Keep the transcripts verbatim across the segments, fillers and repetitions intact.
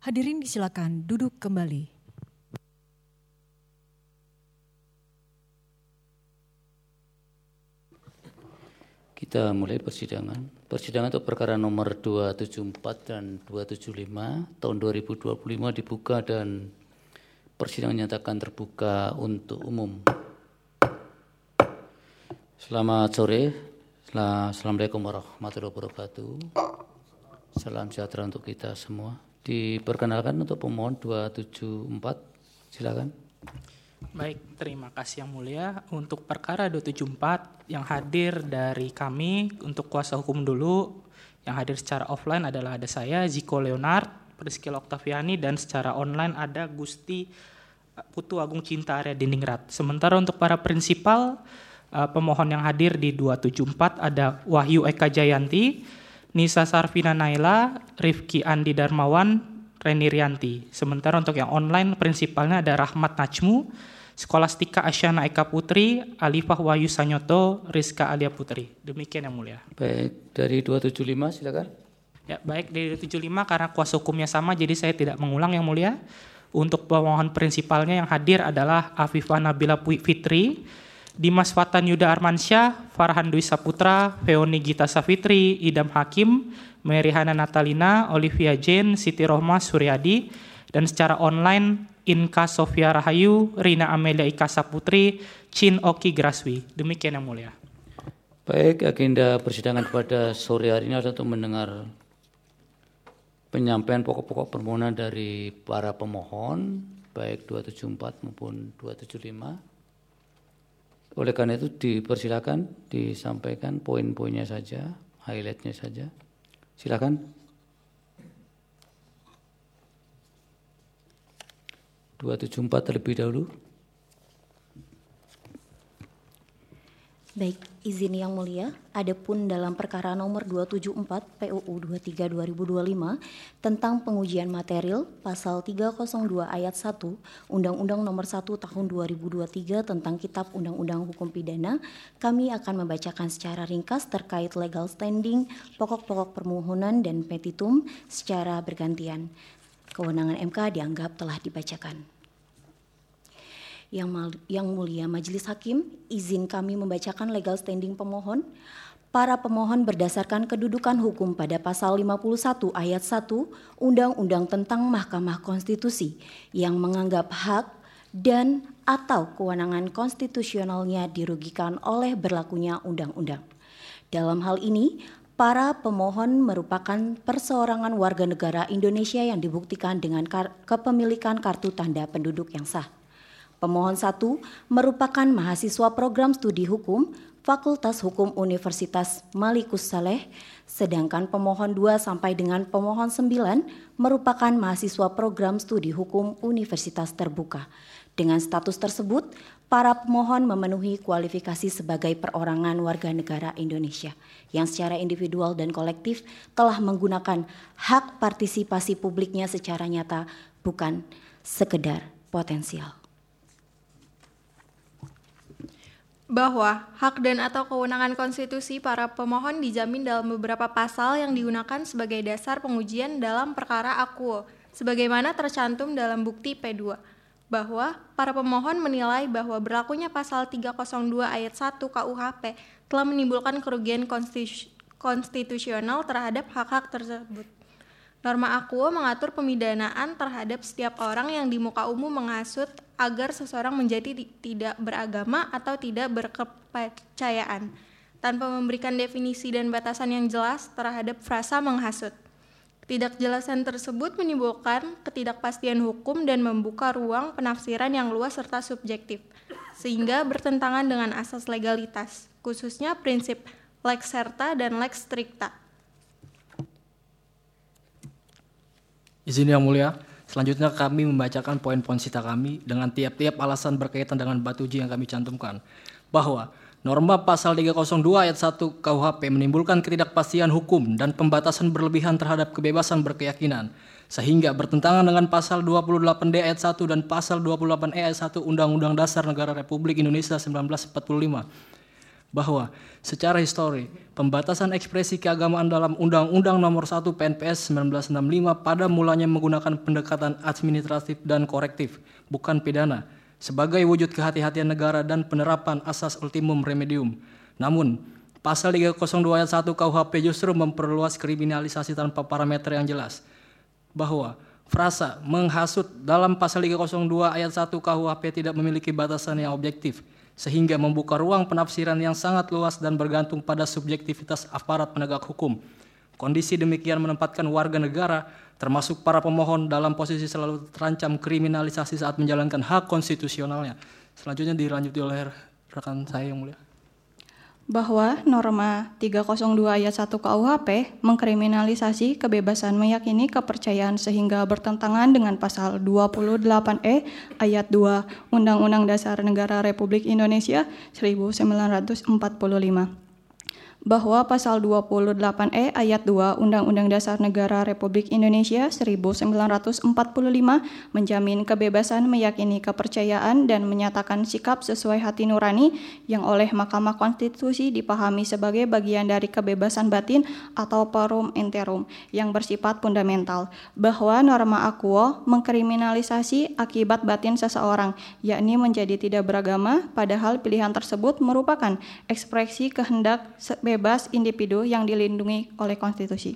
Hadirin disilakan duduk kembali. Kita mulai persidangan. Persidangan untuk perkara nomor dua ratus tujuh puluh empat dan dua ratus tujuh puluh lima tahun dua ribu dua puluh lima dibuka dan persidangan nyatakan terbuka untuk umum. Selamat sore. Assalamualaikum warahmatullahi wabarakatuh. Salam sejahtera untuk kita semua. Diperkenalkan untuk pemohon dua ratus tujuh puluh empat. Silakan. Baik, terima kasih Yang Mulia. Untuk perkara dua ratus tujuh puluh empat yang hadir dari kami untuk kuasa hukum dulu, yang hadir secara offline adalah ada saya, Ziko Leonard, Priscilla Oktaviani, dan secara online ada Gusti Putu Agung Cinta Arya Diningrat. Sementara untuk para prinsipal, pemohon yang hadir di dua ratus tujuh puluh empat ada Wahyu Eka Jayanti, Nisa Sarvina Naila, Rifki Andi Darmawan, Reni Rianti. Sementara untuk yang online prinsipalnya ada Rahmat Najmu, Skolastika Asyana Eka Putri, Alifah Wahyu Sanyoto, Rizka Alia Putri. Demikian Yang Mulia. Baik, dari dua ratus tujuh puluh lima silakan. Ya, baik, dari dua ratus tujuh puluh lima karena kuasa hukumnya sama jadi saya tidak mengulang Yang Mulia. Untuk pemohon prinsipalnya yang hadir adalah Afifah Nabila Fitri, Dimas Fatan Yuda Armansyah, Farhan Dwi Saputra, Feoni Gita Safitri, Idam Hakim, Mary Hana Natalina, Olivia Jane, Siti Rohmah Suryadi, dan secara online Inka Sofia Rahayu, Rina Amelia Ika Saputri, Chin Oki Graswi. Demikian Yang Mulia. Baik, agenda persidangan pada sore hari ini adalah untuk mendengar penyampaian pokok-pokok permohonan dari para pemohon, baik dua ratus tujuh puluh empat maupun dua ratus tujuh puluh lima. Oleh karena itu dipersilakan disampaikan poin-poinnya saja, highlightnya saja. Silakan. dua ratus tujuh puluh empat terlebih dahulu. Baik, izin Yang Mulia, adapun dalam perkara nomor dua ratus tujuh puluh empat P U U dua puluh tiga dua ribu dua puluh lima tentang pengujian material pasal tiga nol dua ayat satu Undang-Undang nomor satu tahun dua ribu dua puluh tiga tentang Kitab Undang-Undang Hukum Pidana, kami akan membacakan secara ringkas terkait legal standing, pokok-pokok permohonan dan petitum secara bergantian. Kewenangan M K dianggap telah dibacakan. Yang, mal, yang Mulia Majelis Hakim, izin kami membacakan legal standing pemohon. Para pemohon berdasarkan kedudukan hukum pada pasal lima puluh satu ayat satu Undang-Undang tentang Mahkamah Konstitusi yang menganggap hak dan atau kewenangan konstitusionalnya dirugikan oleh berlakunya undang-undang. Dalam hal ini, para pemohon merupakan perseorangan warga negara Indonesia yang dibuktikan dengan kar- kepemilikan kartu tanda penduduk yang sah. Pemohon satu merupakan mahasiswa program studi hukum Fakultas Hukum Universitas Malikus Saleh, sedangkan pemohon dua sampai dengan pemohon sembilan merupakan mahasiswa program studi hukum Universitas Terbuka. Dengan status tersebut, para pemohon memenuhi kualifikasi sebagai perorangan warga negara Indonesia yang secara individual dan kolektif telah menggunakan hak partisipasi publiknya secara nyata, bukan sekedar potensial. Bahwa hak dan atau kewenangan konstitusi para pemohon dijamin dalam beberapa pasal yang digunakan sebagai dasar pengujian dalam perkara akuo, sebagaimana tercantum dalam bukti P dua. Bahwa para pemohon menilai bahwa berlakunya pasal tiga nol dua ayat satu K U H P telah menimbulkan kerugian konstitusional terhadap hak-hak tersebut. Norma akuo mengatur pemidanaan terhadap setiap orang yang di muka umum menghasut agar seseorang menjadi tidak beragama atau tidak berkepercayaan, tanpa memberikan definisi dan batasan yang jelas terhadap frasa menghasut. Ketidakjelasan tersebut menimbulkan ketidakpastian hukum dan membuka ruang penafsiran yang luas serta subjektif, sehingga bertentangan dengan asas legalitas, khususnya prinsip lex serta dan lex stricta. Izin Yang Mulia, selanjutnya kami membacakan poin-poin sita kami dengan tiap-tiap alasan berkaitan dengan batu uji yang kami cantumkan. Bahwa norma pasal tiga nol dua ayat satu K U H P menimbulkan ketidakpastian hukum dan pembatasan berlebihan terhadap kebebasan berkeyakinan, sehingga bertentangan dengan pasal dua puluh delapan D ayat satu dan pasal dua puluh delapan E ayat satu Undang-Undang Dasar Negara Republik Indonesia seribu sembilan ratus empat puluh lima. bahwa secara histori pembatasan ekspresi keagamaan dalam Undang-Undang Nomor satu P N P S seribu sembilan ratus enam puluh lima pada mulanya menggunakan pendekatan administratif dan korektif, bukan pidana, sebagai wujud kehati-hatian negara dan penerapan asas ultimum remedium. Namun, pasal tiga nol dua ayat satu K U H P justru memperluas kriminalisasi tanpa parameter yang jelas, bahwa frasa menghasut dalam pasal tiga nol dua ayat satu K U H P tidak memiliki batasan yang objektif, sehingga membuka ruang penafsiran yang sangat luas dan bergantung pada subjektivitas aparat penegak hukum. Kondisi demikian menempatkan warga negara, termasuk para pemohon, dalam posisi selalu terancam kriminalisasi saat menjalankan hak konstitusionalnya. Selanjutnya dilanjuti oleh rekan saya yang mulia. Bahwa norma tiga nol dua ayat satu K U H P mengkriminalisasi kebebasan meyakini kepercayaan sehingga bertentangan dengan pasal dua puluh delapan E ayat dua Undang-Undang Dasar Negara Republik Indonesia seribu sembilan ratus empat puluh lima. Bahwa pasal dua puluh delapan E ayat dua Undang-Undang Dasar Negara Republik Indonesia seribu sembilan ratus empat puluh lima menjamin kebebasan meyakini kepercayaan dan menyatakan sikap sesuai hati nurani yang oleh Mahkamah Konstitusi dipahami sebagai bagian dari kebebasan batin atau perum interum yang bersifat fundamental. Bahwa norma akuo mengkriminalisasi akibat batin seseorang, yakni menjadi tidak beragama, padahal pilihan tersebut merupakan ekspresi kehendak bebas individu yang dilindungi oleh konstitusi.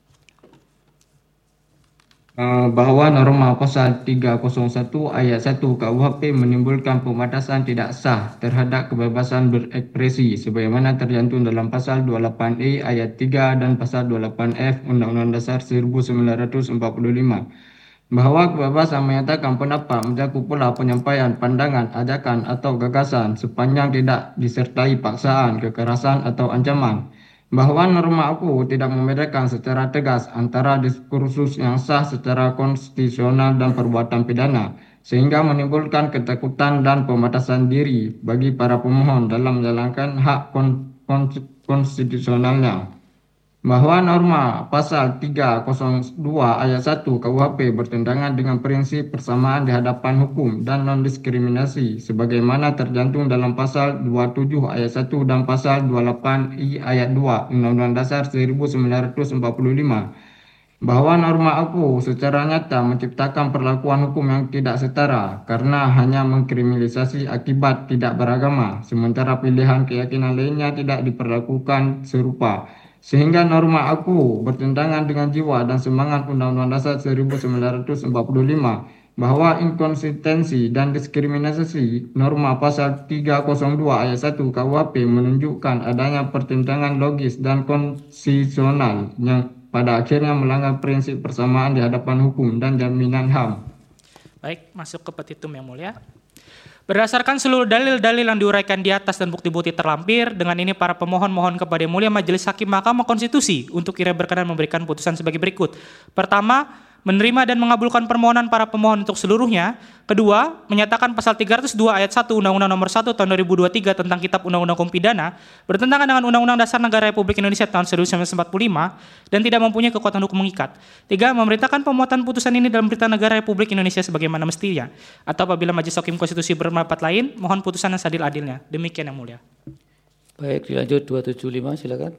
Bahwa norma pasal tiga nol satu ayat satu K U H P menimbulkan pembatasan tidak sah terhadap kebebasan berekspresi sebagaimana tercantum dalam pasal dua puluh delapan E ayat tiga dan pasal dua puluh delapan F Undang-Undang Dasar seribu sembilan ratus empat puluh lima. Bahwa kebebasan menyatakan pendapat mencakup pula penyampaian pandangan, ajakan atau gagasan sepanjang tidak disertai paksaan, kekerasan atau ancaman. Bahwa norma aku tidak membedakan secara tegas antara diskursus yang sah secara konstitusional dan perbuatan pidana, sehingga menimbulkan ketakutan dan pembatasan diri bagi para pemohon dalam menjalankan hak kon- kon- konstitusionalnya. Bahwa norma pasal tiga nol dua ayat satu K U H P bertentangan dengan prinsip persamaan di hadapan hukum dan non-diskriminasi sebagaimana tercantum dalam pasal dua puluh tujuh ayat satu dan pasal dua puluh delapan I ayat dua Undang-Undang Dasar seribu sembilan ratus empat puluh lima. Bahwa norma aku secara nyata menciptakan perlakuan hukum yang tidak setara karena hanya mengkriminalisasi akibat tidak beragama, sementara pilihan keyakinan lainnya tidak diperlakukan serupa. Sehingga norma aku bertentangan dengan jiwa dan semangat Undang-Undang Dasar seribu sembilan ratus empat puluh lima, bahwa inkonsistensi dan diskriminasi norma pasal tiga nol dua ayat satu K U H P menunjukkan adanya pertentangan logis dan konstitusional yang pada akhirnya melanggar prinsip persamaan di hadapan hukum dan jaminan H A M. Baik, masuk ke petitum yang mulia. Berdasarkan seluruh dalil-dalil yang diuraikan di atas dan bukti-bukti terlampir, dengan ini para pemohon mohon kepada Yang Mulia Majelis Hakim Mahkamah Konstitusi untuk kira berkenan memberikan putusan sebagai berikut. Pertama, menerima dan mengabulkan permohonan para pemohon untuk seluruhnya. Kedua, menyatakan pasal tiga nol dua ayat satu Undang-Undang Nomor satu Tahun dua ribu dua puluh tiga tentang Kitab Undang-Undang Hukum Pidana bertentangan dengan Undang-Undang Dasar Negara Republik Indonesia tahun seribu sembilan ratus empat puluh lima dan tidak mempunyai kekuatan hukum mengikat. Tiga, memerintahkan pemuatan putusan ini dalam Berita Negara Republik Indonesia sebagaimana mestinya. Atau apabila Majelis Hakim Konstitusi berpendapat lain, mohon putusan yang seadil-adilnya. Demikian Yang Mulia. Baik, dilanjut dua ratus tujuh puluh lima, silakan.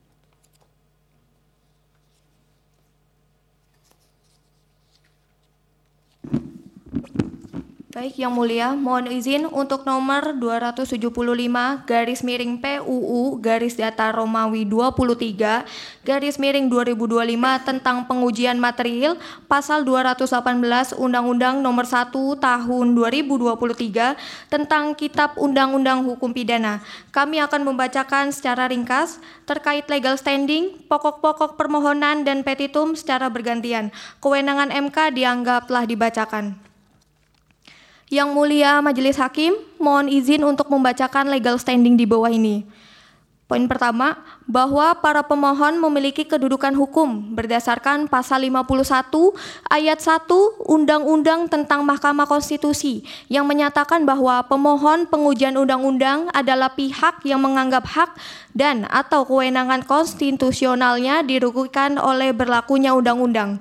Baik, Yang Mulia, mohon izin untuk nomor dua ratus tujuh puluh lima garis miring P U U garis datar Romawi dua puluh tiga garis miring dua ribu dua puluh lima tentang pengujian material pasal dua ratus delapan belas Undang-Undang Nomor satu Tahun dua ribu dua puluh tiga tentang Kitab Undang-Undang Hukum Pidana. Kami akan membacakan secara ringkas terkait legal standing, pokok-pokok permohonan dan petitum secara bergantian. Kewenangan M K dianggap telah dibacakan. Yang Mulia Majelis Hakim, mohon izin untuk membacakan legal standing di bawah ini. Poin pertama, bahwa para pemohon memiliki kedudukan hukum berdasarkan pasal lima puluh satu ayat satu Undang-Undang tentang Mahkamah Konstitusi yang menyatakan bahwa pemohon pengujian undang-undang adalah pihak yang menganggap hak dan atau kewenangan konstitusionalnya dirugikan oleh berlakunya undang-undang.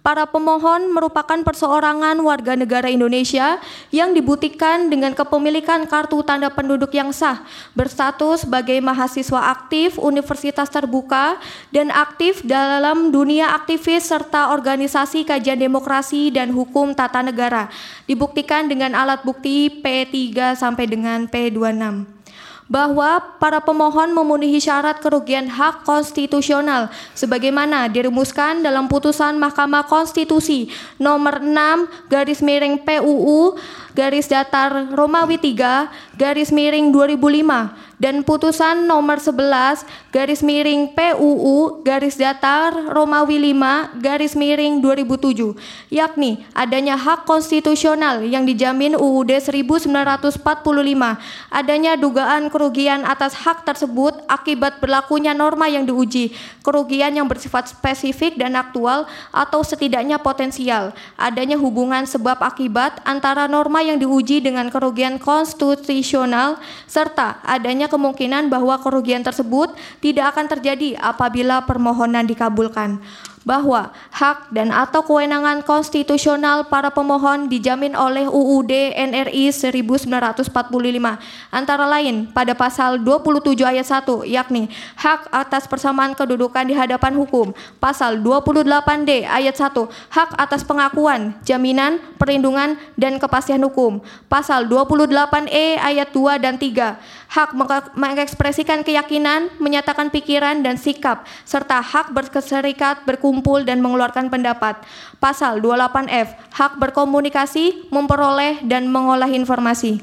para pemohon merupakan perseorangan warga negara Indonesia yang dibuktikan dengan kepemilikan kartu tanda penduduk yang sah, berstatus sebagai mahasiswa aktif universitas terbuka, dan aktif dalam dunia aktivis serta organisasi kajian demokrasi dan hukum tata negara, dibuktikan dengan alat bukti P tiga sampai dengan P dua puluh enam. Bahwa para pemohon memenuhi syarat kerugian hak konstitusional sebagaimana dirumuskan dalam putusan Mahkamah Konstitusi nomor enam garis miring P U U garis datar Romawi tiga garis miring dua ribu lima dan putusan nomor sebelas garis miring P U U garis datar Romawi lima garis miring dua ribu tujuh, yakni adanya hak konstitusional yang dijamin U U D seribu sembilan ratus empat puluh lima, adanya dugaan kerugian atas hak tersebut akibat berlakunya norma yang diuji, kerugian yang bersifat spesifik dan aktual atau setidaknya potensial, adanya hubungan sebab akibat antara norma yang diuji dengan kerugian konstitusional, serta adanya kemungkinan bahwa kerugian tersebut tidak akan terjadi apabila permohonan dikabulkan. Bahwa hak dan atau kewenangan konstitusional para pemohon dijamin oleh U U D N R I seribu sembilan ratus empat puluh lima, antara lain pada pasal dua puluh tujuh ayat satu, yakni hak atas persamaan kedudukan di hadapan hukum, pasal dua puluh delapan D ayat satu, hak atas pengakuan, jaminan, perlindungan, dan kepastian hukum, pasal dua puluh delapan E ayat dua dan tiga, hak mengekspresikan keyakinan, menyatakan pikiran dan sikap, serta hak berserikat, berkumpul, dan mengeluarkan pendapat. Pasal dua puluh delapan F, hak berkomunikasi, memperoleh, dan mengolah informasi.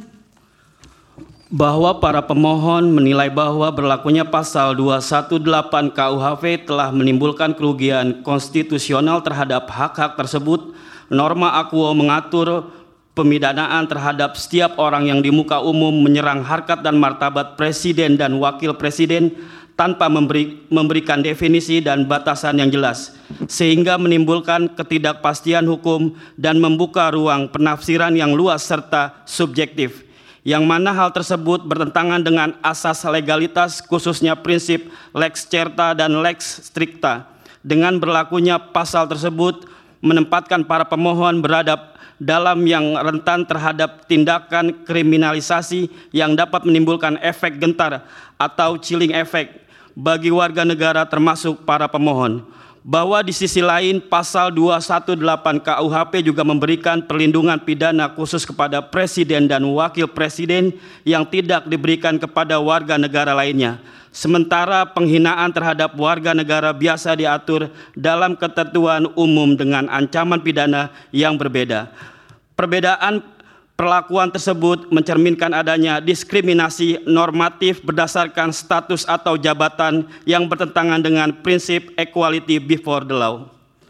Bahwa para pemohon menilai bahwa berlakunya pasal dua ratus delapan belas K U H P telah menimbulkan kerugian konstitusional terhadap hak-hak tersebut. Norma Akuo mengatur pemidanaan terhadap setiap orang yang di muka umum menyerang harkat dan martabat presiden dan wakil presiden tanpa memberi, memberikan definisi dan batasan yang jelas, sehingga menimbulkan ketidakpastian hukum dan membuka ruang penafsiran yang luas serta subjektif, yang mana hal tersebut bertentangan dengan asas legalitas, khususnya prinsip lex certa dan lex stricta. Dengan berlakunya pasal tersebut menempatkan para pemohon berada dalam yang rentan terhadap tindakan kriminalisasi yang dapat menimbulkan efek gentar atau chilling effect bagi warga negara termasuk para pemohon. Bahwa di sisi lain pasal dua ratus delapan belas K U H P juga memberikan perlindungan pidana khusus kepada presiden dan wakil presiden yang tidak diberikan kepada warga negara lainnya. Sementara penghinaan terhadap warga negara biasa diatur dalam ketentuan umum dengan ancaman pidana yang berbeda. Perbedaan perlakuan tersebut mencerminkan adanya diskriminasi normatif berdasarkan status atau jabatan yang bertentangan dengan prinsip equality before the law.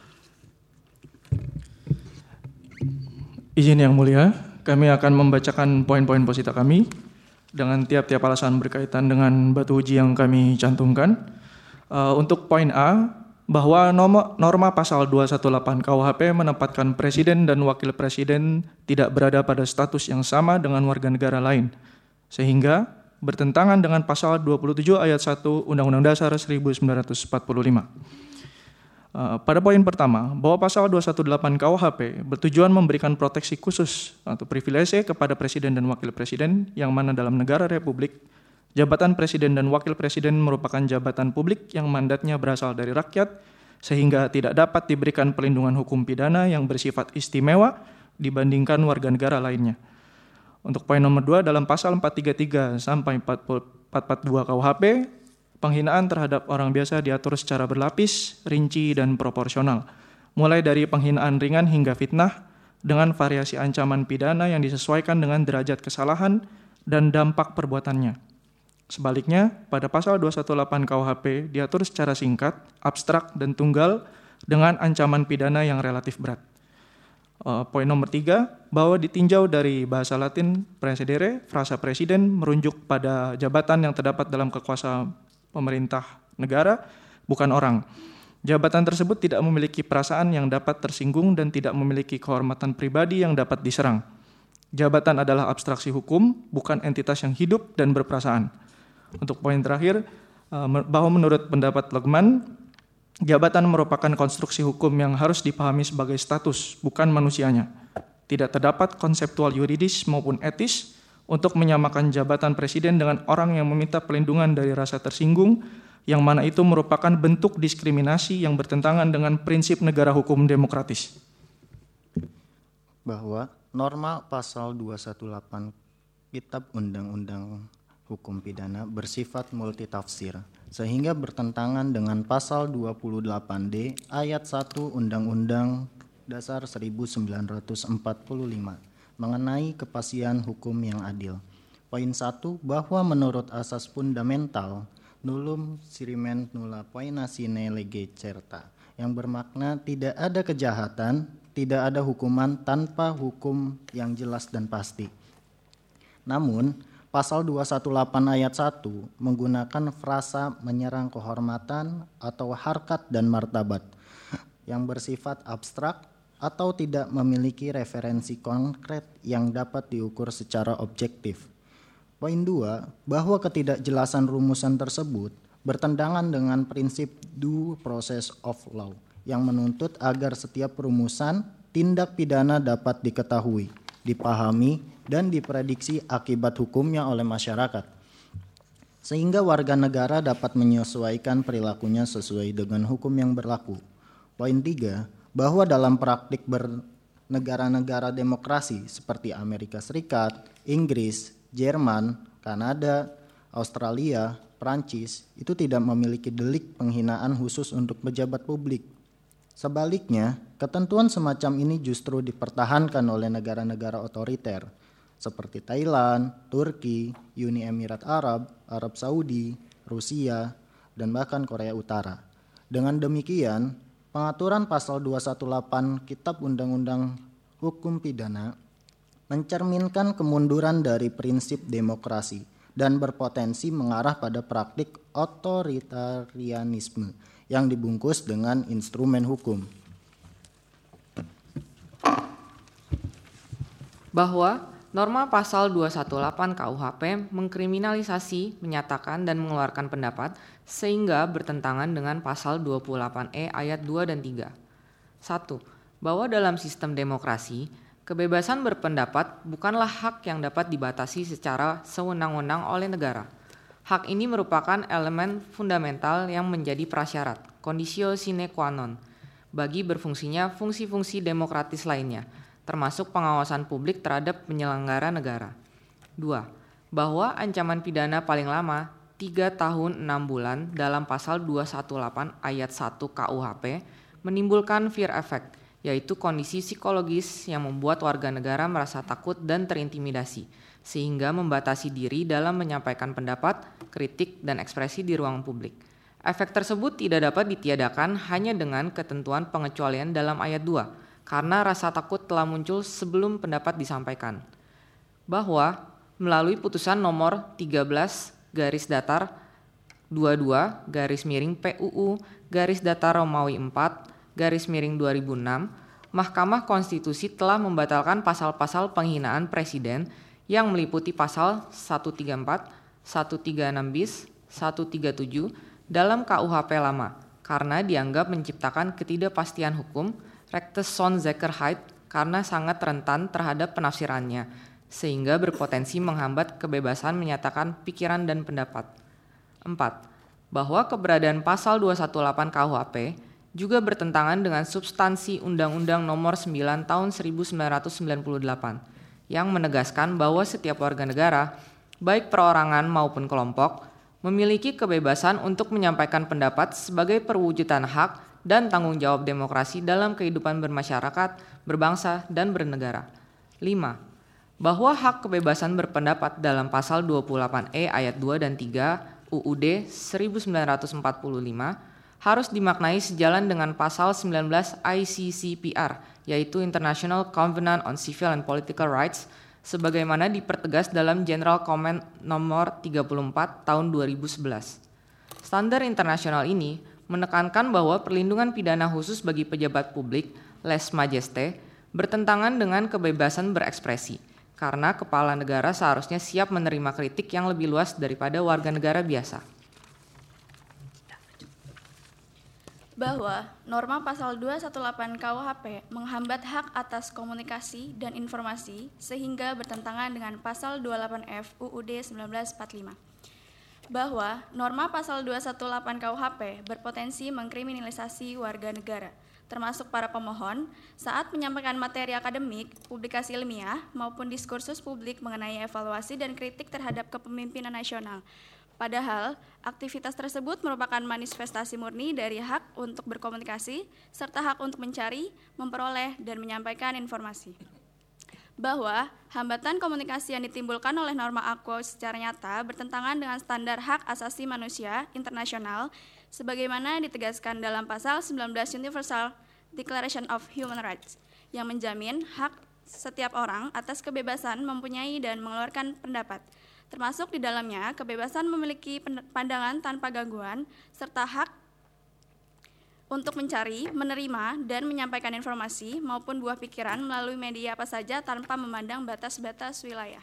Izin yang mulia, kami akan membacakan poin-poin posita kami dengan tiap-tiap alasan berkaitan dengan batu uji yang kami cantumkan. Uh, untuk poin A, bahwa norma, norma pasal dua ratus delapan belas K U H P menempatkan presiden dan wakil presiden tidak berada pada status yang sama dengan warga negara lain, sehingga bertentangan dengan pasal dua puluh tujuh ayat satu Undang-Undang Dasar seribu sembilan ratus empat puluh lima. Uh, pada poin pertama, bahwa pasal dua ratus delapan belas K U H P bertujuan memberikan proteksi khusus atau privilege kepada presiden dan wakil presiden, yang mana dalam negara republik jabatan presiden dan wakil presiden merupakan jabatan publik yang mandatnya berasal dari rakyat, sehingga tidak dapat diberikan perlindungan hukum pidana yang bersifat istimewa dibandingkan warga negara lainnya. Untuk poin nomor dua, dalam pasal empat ratus tiga puluh tiga sampai empat ratus empat puluh dua K U H P, penghinaan terhadap orang biasa diatur secara berlapis, rinci, dan proporsional, mulai dari penghinaan ringan hingga fitnah, dengan variasi ancaman pidana yang disesuaikan dengan derajat kesalahan dan dampak perbuatannya. Sebaliknya, pada pasal dua ratus delapan belas K U H P diatur secara singkat, abstrak, dan tunggal dengan ancaman pidana yang relatif berat. Uh, poin nomor tiga, bahwa ditinjau dari bahasa Latin praesedere, frasa presiden merujuk pada jabatan yang terdapat dalam kekuasaan pemerintah negara, bukan orang. Jabatan tersebut tidak memiliki perasaan yang dapat tersinggung dan tidak memiliki kehormatan pribadi yang dapat diserang. Jabatan adalah abstraksi hukum, bukan entitas yang hidup dan berperasaan. Untuk poin terakhir, bahwa menurut pendapat Legman, Jabatan merupakan konstruksi hukum yang harus dipahami sebagai status, bukan manusianya. Tidak terdapat konseptual yuridis maupun etis untuk menyamakan jabatan presiden dengan orang yang meminta perlindungan dari rasa tersinggung, yang mana itu merupakan bentuk diskriminasi yang bertentangan dengan prinsip negara hukum demokratis. Bahwa norma pasal dua ratus delapan belas Kitab Undang-Undang Hukum Pidana bersifat multitafsir, sehingga bertentangan dengan pasal dua puluh delapan D ayat satu Undang-Undang Dasar seribu sembilan ratus empat puluh lima mengenai kepastian hukum yang adil. Poin satu, bahwa menurut asas fundamental nullum sirimen nulla poena sine lege certa, yang bermakna tidak ada kejahatan, tidak ada hukuman tanpa hukum yang jelas dan pasti. Namun, pasal dua ratus delapan belas ayat satu menggunakan frasa menyerang kehormatan atau harkat dan martabat yang bersifat abstrak atau tidak memiliki referensi konkret yang dapat diukur secara objektif. Poin dua, bahwa ketidakjelasan rumusan tersebut bertentangan dengan prinsip due process of law yang menuntut agar setiap rumusan tindak pidana dapat diketahui, dipahami, dan diprediksi akibat hukumnya oleh masyarakat, sehingga warga negara dapat menyesuaikan perilakunya sesuai dengan hukum yang berlaku. Poin tiga, bahwa dalam praktik bernegara-negara demokrasi seperti Amerika Serikat, Inggris, Jerman, Kanada, Australia, Prancis, itu tidak memiliki delik penghinaan khusus untuk pejabat publik. Sebaliknya, ketentuan semacam ini justru dipertahankan oleh negara-negara otoriter seperti Thailand, Turki, Uni Emirat Arab, Arab Saudi, Rusia, dan bahkan Korea Utara. Dengan demikian, pengaturan pasal dua ratus delapan belas Kitab Undang-Undang Hukum Pidana mencerminkan kemunduran dari prinsip demokrasi dan berpotensi mengarah pada praktik otoritarianisme yang dibungkus dengan instrumen hukum. Bahwa norma pasal dua ratus delapan belas K U H P mengkriminalisasi, menyatakan, dan mengeluarkan pendapat sehingga bertentangan dengan pasal dua puluh delapan E ayat dua dan tiga. satu. Bahwa dalam sistem demokrasi, kebebasan berpendapat bukanlah hak yang dapat dibatasi secara sewenang-wenang oleh negara. Hak ini merupakan elemen fundamental yang menjadi prasyarat, conditio sine qua non, bagi berfungsinya fungsi-fungsi demokratis lainnya, termasuk pengawasan publik terhadap penyelenggara negara. Dua. Bahwa ancaman pidana paling lama tiga tahun enam bulan dalam pasal dua ratus delapan belas ayat satu K U H P menimbulkan fear effect, yaitu kondisi psikologis yang membuat warga negara merasa takut dan terintimidasi, sehingga membatasi diri dalam menyampaikan pendapat, kritik, dan ekspresi di ruang publik. Efek tersebut tidak dapat ditiadakan hanya dengan ketentuan pengecualian dalam ayat dua, karena rasa takut telah muncul sebelum pendapat disampaikan. Bahwa melalui putusan nomor tiga belas garis datar dua puluh dua garis miring P U U garis datar Romawi empat garis miring dua ribu enam, Mahkamah Konstitusi telah membatalkan pasal-pasal penghinaan presiden yang meliputi pasal seratus tiga puluh empat, seratus tiga puluh enam bis, seratus tiga puluh tujuh dalam K U H P lama karena dianggap menciptakan ketidakpastian hukum, Rechtsonsicherheit, karena sangat rentan terhadap penafsirannya, sehingga berpotensi menghambat kebebasan menyatakan pikiran dan pendapat. Empat. Bahwa keberadaan pasal dua ratus delapan belas K U H P juga bertentangan dengan substansi Undang-Undang Nomor sembilan Tahun seribu sembilan ratus sembilan puluh delapan yang menegaskan bahwa setiap warga negara, baik perorangan maupun kelompok, memiliki kebebasan untuk menyampaikan pendapat sebagai perwujudan hak dan tanggung jawab demokrasi dalam kehidupan bermasyarakat, berbangsa, dan bernegara. Lima. Bahwa hak kebebasan berpendapat dalam pasal dua puluh delapan E ayat dua dan tiga U U D seribu sembilan ratus empat puluh lima harus dimaknai sejalan dengan pasal sembilan belas I C C P R, yaitu International Covenant on Civil and Political Rights, sebagaimana dipertegas dalam General Comment nomor tiga puluh empat tahun dua ribu sebelas. Standar internasional ini menekankan bahwa perlindungan pidana khusus bagi pejabat publik, lèse majesté, bertentangan dengan kebebasan berekspresi, karena kepala negara seharusnya siap menerima kritik yang lebih luas daripada warga negara biasa. bahwa norma pasal dua ratus delapan belas K U H P menghambat hak atas komunikasi dan informasi sehingga bertentangan dengan pasal dua puluh delapan F U U D seribu sembilan ratus empat puluh lima. Bahwa norma pasal dua ratus delapan belas K U H P berpotensi mengkriminalisasi warga negara, termasuk para pemohon, saat menyampaikan materi akademik, publikasi ilmiah, maupun diskursus publik mengenai evaluasi dan kritik terhadap kepemimpinan nasional. Padahal, aktivitas tersebut merupakan manifestasi murni dari hak untuk berkomunikasi, serta hak untuk mencari, memperoleh, dan menyampaikan informasi. Bahwa hambatan komunikasi yang ditimbulkan oleh norma A Q U secara nyata bertentangan dengan standar hak asasi manusia internasional sebagaimana ditegaskan dalam pasal sembilan belas Universal Declaration of Human Rights yang menjamin hak setiap orang atas kebebasan mempunyai dan mengeluarkan pendapat, termasuk di dalamnya kebebasan memiliki pandangan tanpa gangguan serta hak untuk mencari, menerima, dan menyampaikan informasi maupun buah pikiran melalui media apa saja tanpa memandang batas-batas wilayah.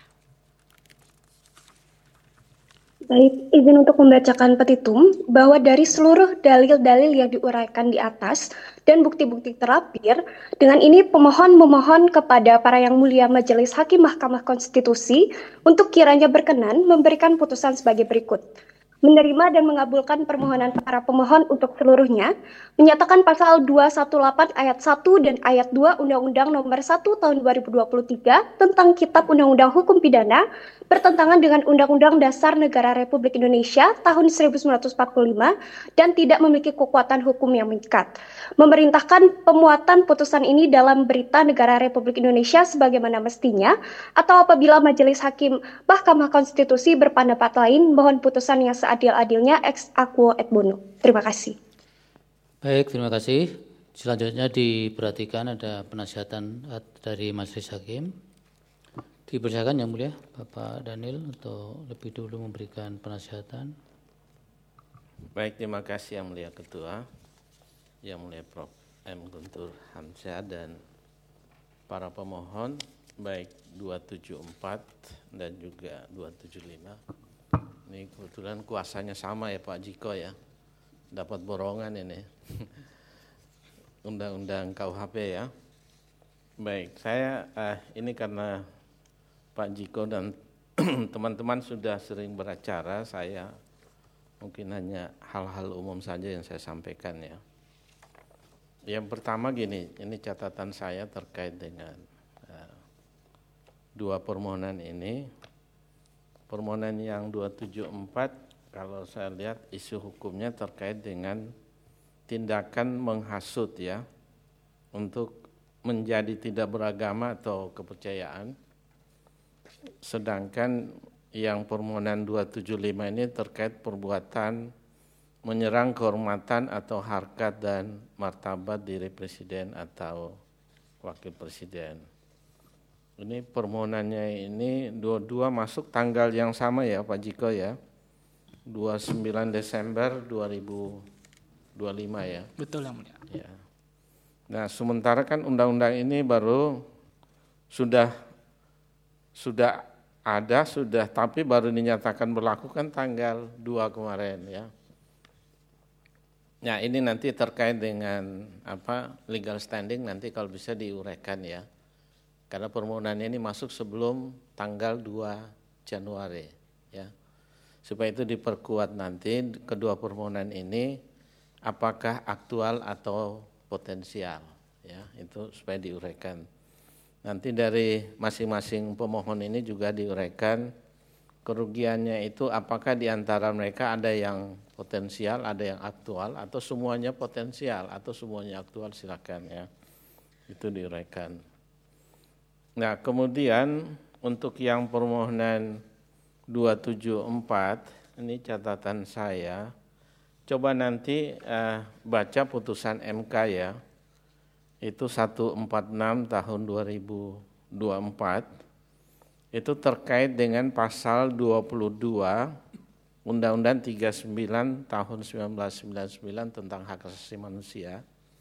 Baik, izin untuk membacakan petitum bahwa dari seluruh dalil-dalil yang diuraikan di atas dan bukti-bukti terlapir, dengan ini pemohon memohon kepada para yang mulia Majelis Hakim Mahkamah Konstitusi untuk kiranya berkenan memberikan putusan sebagai berikut. Menerima dan mengabulkan permohonan para pemohon untuk seluruhnya, menyatakan pasal dua ratus delapan belas ayat satu dan ayat dua Undang-Undang Nomor satu Tahun dua ribu dua puluh tiga tentang Kitab Undang-Undang Hukum Pidana bertentangan dengan Undang-Undang Dasar Negara Republik Indonesia tahun seribu sembilan ratus empat puluh lima dan tidak memiliki kekuatan hukum yang mengikat. Memerintahkan pemuatan putusan ini dalam Berita Negara Republik Indonesia sebagaimana mestinya, atau apabila Majelis Hakim Mahkamah Konstitusi berpendapat lain, mohon putusan yang seadil-adilnya ex aequo et bono. Terima kasih. Baik, terima kasih. Selanjutnya diperhatikan ada penasihatan dari Majelis Hakim. Dipersilakan Yang Mulia Bapak Daniel untuk lebih dulu memberikan penasihatan. Baik, terima kasih Yang Mulia Ketua, Yang Mulia Profesor M. Guntur Hamzah dan para pemohon baik dua ratus tujuh puluh empat dan juga dua ratus tujuh puluh lima. Ini kebetulan kuasanya sama ya Pak Jiko ya, dapat borongan ini Undang-Undang K U H P ya. Baik, saya eh, ini karena Pak Jiko dan teman-teman sudah sering beracara, saya mungkin hanya hal-hal umum saja yang saya sampaikan ya. Yang pertama gini, ini catatan saya terkait dengan uh, dua permohonan ini. Permohonan yang dua ratus tujuh puluh empat, kalau saya lihat isu hukumnya terkait dengan tindakan menghasut ya, untuk menjadi tidak beragama atau kepercayaan. Sedangkan yang permohonan dua ratus tujuh puluh lima ini terkait perbuatan menyerang kehormatan atau harkat dan martabat diri presiden atau wakil presiden. Ini permohonannya ini dua-dua masuk tanggal yang sama ya Pak Jiko ya, dua puluh sembilan Desember dua ribu dua puluh lima ya. Betul Yang Mulia. Ya. Nah sementara kan undang-undang ini baru sudah sudah ada sudah tapi baru dinyatakan berlaku kan tanggal dua kemarin ya. Nah ini nanti terkait dengan apa legal standing nanti kalau bisa diuraikan ya. Karena permohonannya ini masuk sebelum tanggal dua Januari ya. Supaya itu diperkuat nanti kedua permohonan ini apakah aktual atau potensial ya, itu supaya diuraikan. Nanti dari masing-masing pemohon ini juga diuraikan kerugiannya itu apakah di antara mereka ada yang potensial, ada yang aktual, atau semuanya potensial, atau semuanya aktual, silakan ya. Itu diuraikan. Nah kemudian untuk yang permohonan dua ratus tujuh puluh empat, ini catatan saya, coba nanti eh, baca putusan M K ya, itu seratus empat puluh enam tahun dua ribu dua puluh empat, itu terkait dengan pasal dua puluh dua Undang-Undang tiga puluh sembilan tahun seribu sembilan ratus sembilan puluh sembilan tentang hak asasi manusia.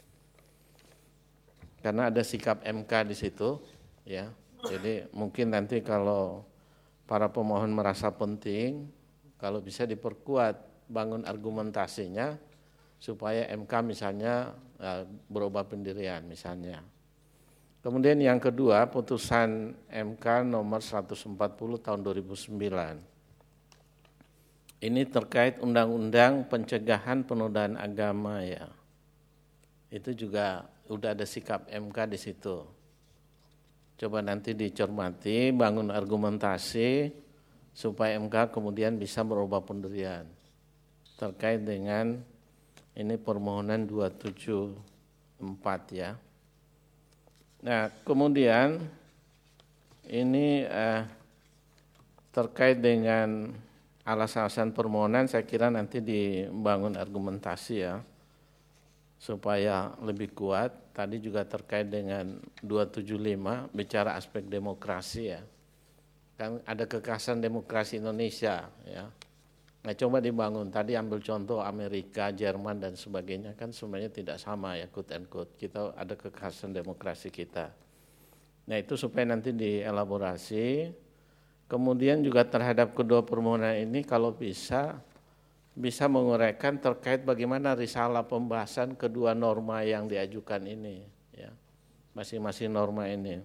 Karena ada sikap M K di situ, ya. Jadi mungkin nanti kalau para pemohon merasa penting, kalau bisa diperkuat bangun argumentasinya supaya M K misalnya uh, berubah pendirian misalnya. Kemudian yang kedua, putusan M K nomor seratus empat puluh tahun dua ribu sembilan. Ini terkait undang-undang pencegahan penodaan agama ya. Itu juga udah ada sikap M K di situ. Coba nanti dicermati, bangun argumentasi supaya M K kemudian bisa berubah pendirian terkait dengan ini permohonan dua tujuh empat ya. Nah, kemudian ini eh, terkait dengan alasan-alasan permohonan, saya kira nanti dibangun argumentasi ya, supaya lebih kuat. Tadi juga terkait dengan dua tujuh lima, bicara aspek demokrasi ya. Kan ada kekhasan demokrasi Indonesia ya. Nah, coba dibangun. Tadi ambil contoh Amerika, Jerman dan sebagainya, kan sebenarnya tidak sama ya, quote and quote. Kita ada kekhasan demokrasi kita. Nah, itu supaya nanti dielaborasi. Kemudian juga terhadap kedua permohonan ini kalau bisa bisa menguraikan terkait bagaimana risalah pembahasan kedua norma yang diajukan ini ya. Masing-masing norma ini.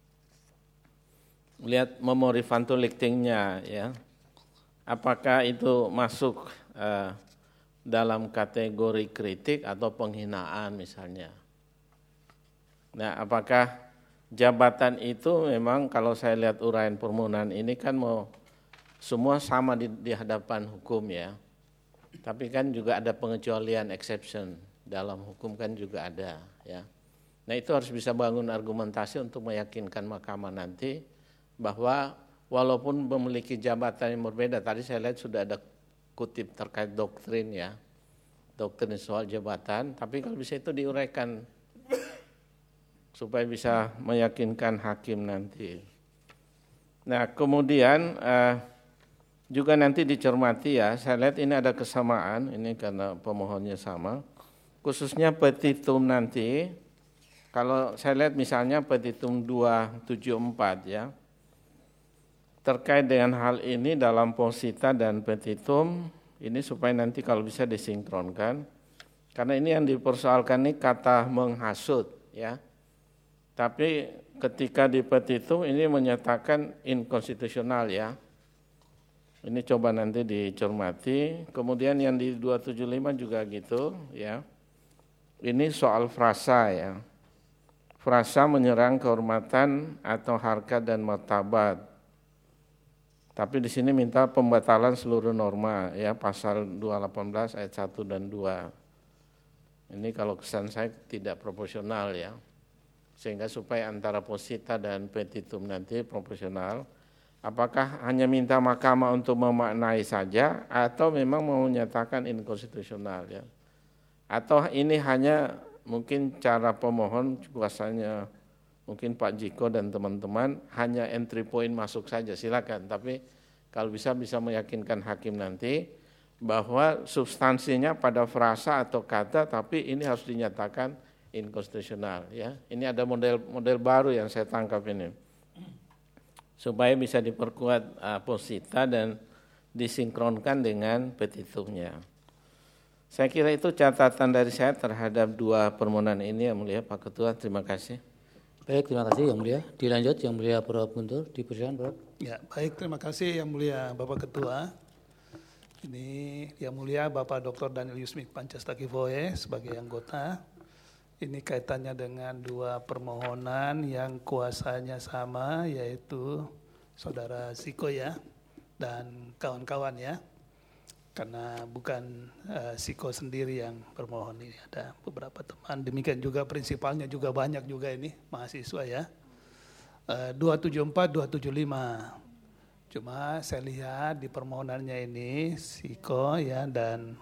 Lihat memori vantolictingnya ya. Apakah itu masuk uh, dalam kategori kritik atau penghinaan misalnya. Nah, apakah jabatan itu memang kalau saya lihat uraian permohonan ini kan mau semua sama di, di hadapan hukum ya. Tapi kan juga ada pengecualian exception dalam hukum kan juga ada ya. Nah, itu harus bisa bangun argumentasi untuk meyakinkan mahkamah nanti bahwa walaupun memiliki jabatan yang berbeda, tadi saya lihat sudah ada kutip terkait doktrin ya, doktrin soal jabatan, tapi kalau bisa itu diuraikan supaya bisa meyakinkan hakim nanti. Nah, kemudian eh, juga nanti dicermati ya, saya lihat ini ada kesamaan, ini karena pemohonnya sama, khususnya petitum nanti, kalau saya lihat misalnya petitum dua tujuh empat ya, terkait dengan hal ini dalam posita dan petitum, ini supaya nanti kalau bisa disinkronkan, karena ini yang dipersoalkan ini kata menghasut ya, tapi ketika di petitum ini menyatakan inkonstitusional ya, ini coba nanti dicermati. Kemudian yang di dua tujuh lima juga gitu ya, ini soal frasa ya, frasa menyerang kehormatan atau harkat dan martabat. Tapi di sini minta pembatalan seluruh norma ya, pasal dua delapan belas ayat satu dan dua. Ini kalau kesan saya tidak proporsional ya. Sehingga supaya antara posita dan petitum nanti proporsional. Apakah hanya minta mahkamah untuk memaknai saja atau memang mau menyatakan inkonstitusional ya. Atau ini hanya mungkin cara pemohon kuasanya mungkin Pak Jiko dan teman-teman hanya entry point masuk saja, silakan. Tapi kalau bisa bisa meyakinkan hakim nanti bahwa substansinya pada frasa atau kata, tapi ini harus dinyatakan inkonstitusional ya. Ini ada model model baru yang saya tangkap ini, supaya bisa diperkuat uh, posita dan disinkronkan dengan petitumnya. Saya kira itu catatan dari saya terhadap dua permohonan ini, Yang Mulia Pak Ketua. Terima kasih. Baik, terima kasih Yang Mulia. Dilanjut Yang Mulia Prof. Guntur, dipersilakan Prof. Ya, baik, terima kasih Yang Mulia Bapak Ketua. Ini Yang Mulia Bapak Doktor Daniel Yusmik Pancastakivoe sebagai anggota. Ini kaitannya dengan dua permohonan yang kuasanya sama, yaitu Saudara Ziko ya dan kawan-kawan ya. Karena bukan uh, Ziko sendiri yang bermohon, ini ada beberapa teman. Demikian juga prinsipalnya juga banyak juga ini mahasiswa ya. Uh, dua tujuh empat, dua tujuh lima. Cuma saya lihat di permohonannya ini Ziko ya dan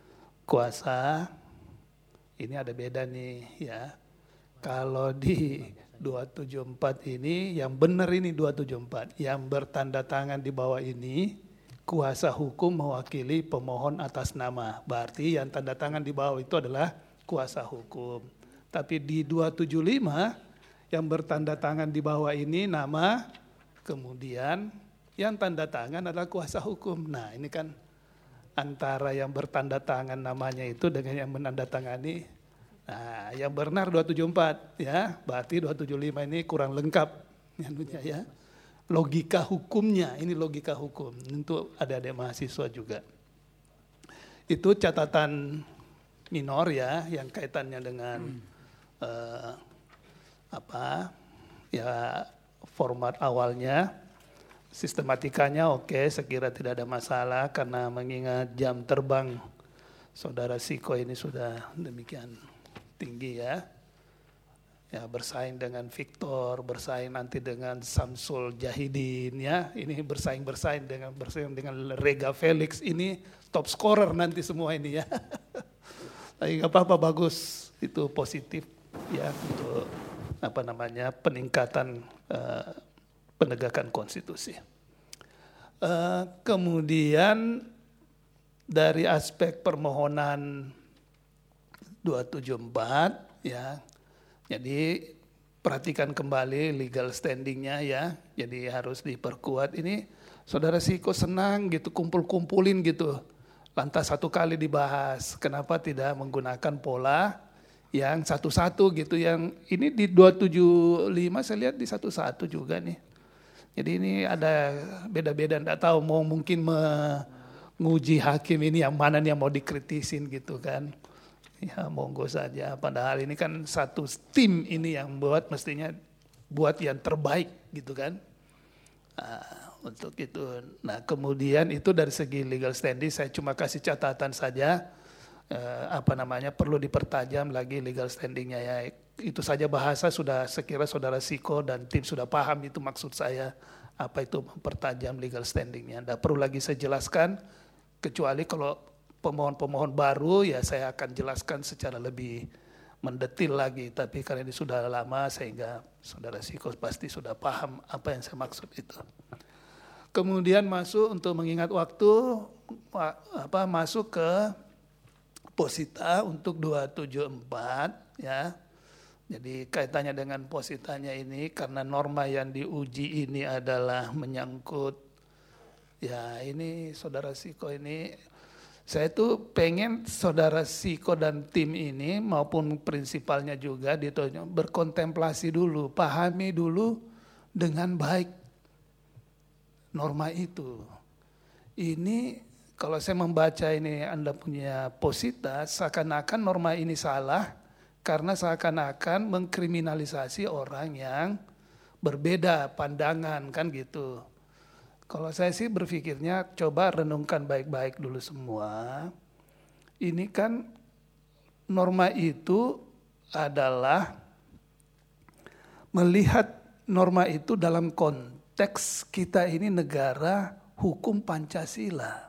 kuasa ini ada beda nih ya. Kalau di dua tujuh empat ini yang benar ini dua tujuh empat, yang bertanda tangan di bawah ini kuasa hukum mewakili pemohon atas nama. Berarti yang tanda tangan di bawah itu adalah kuasa hukum. Tapi di dua tujuh lima yang bertanda tangan di bawah ini nama, kemudian yang tanda tangan adalah kuasa hukum. Nah, ini kan antara yang bertanda tangan namanya itu dengan yang menandatangani. Nah, yang benar dua tujuh empat ya, berarti dua tujuh lima ini kurang lengkap ya. Logika hukumnya, ini logika hukum untuk adik-adik mahasiswa juga. Itu catatan minor ya, yang kaitannya dengan hmm. uh, apa ya, format awalnya. Sistematikanya oke, sekira tidak ada masalah karena mengingat jam terbang saudara Siko ini sudah demikian tinggi ya. Ya, bersaing dengan Victor, bersaing nanti dengan Samsul Jahidin ya. Ini bersaing-bersaing dengan bersaing dengan Rega Felix, ini top scorer nanti semua ini ya. Tapi enggak apa-apa, bagus. Itu positif ya untuk apa namanya? peningkatan uh, penegakan konstitusi. Uh, kemudian dari aspek permohonan dua tujuh empat ya. Jadi perhatikan kembali legal standingnya ya. Jadi harus diperkuat. Ini saudara Siko senang gitu, kumpul-kumpulin gitu. Lantas satu kali dibahas. Kenapa tidak menggunakan pola yang satu-satu gitu. Yang ini di dua tujuh lima saya lihat di satu-satu juga nih. Jadi ini ada beda-beda. Enggak tahu mau mungkin menguji hakim ini yang mana yang mau dikritisin gitu kan. Ya monggo saja, padahal ini kan satu tim ini yang buat, mestinya buat yang terbaik gitu kan. Nah, untuk itu, nah kemudian itu dari segi legal standing saya cuma kasih catatan saja, eh, apa namanya perlu dipertajam lagi legal standingnya ya. Itu saja bahasa sudah sekira saudara Siko dan tim sudah paham itu maksud saya, apa itu mempertajam legal standingnya. Tidak perlu lagi saya jelaskan, kecuali kalau pemohon-pemohon baru ya saya akan jelaskan secara lebih mendetil lagi. Tapi karena ini sudah lama sehingga saudara Siko pasti sudah paham apa yang saya maksud itu. Kemudian masuk untuk mengingat waktu, apa masuk ke posita untuk dua tujuh empat ya. Jadi kaitannya dengan positanya ini karena norma yang diuji ini adalah menyangkut ya ini saudara Siko ini. Saya tuh pengen saudara Siko dan tim ini maupun prinsipalnya juga ditanya berkontemplasi dulu, pahami dulu dengan baik norma itu. Ini kalau saya membaca ini Anda punya posita, seakan-akan norma ini salah karena seakan-akan mengkriminalisasi orang yang berbeda pandangan kan gitu. Kalau saya sih berpikirnya coba renungkan baik-baik dulu semua. Ini kan norma itu adalah melihat norma itu dalam konteks kita ini negara hukum Pancasila.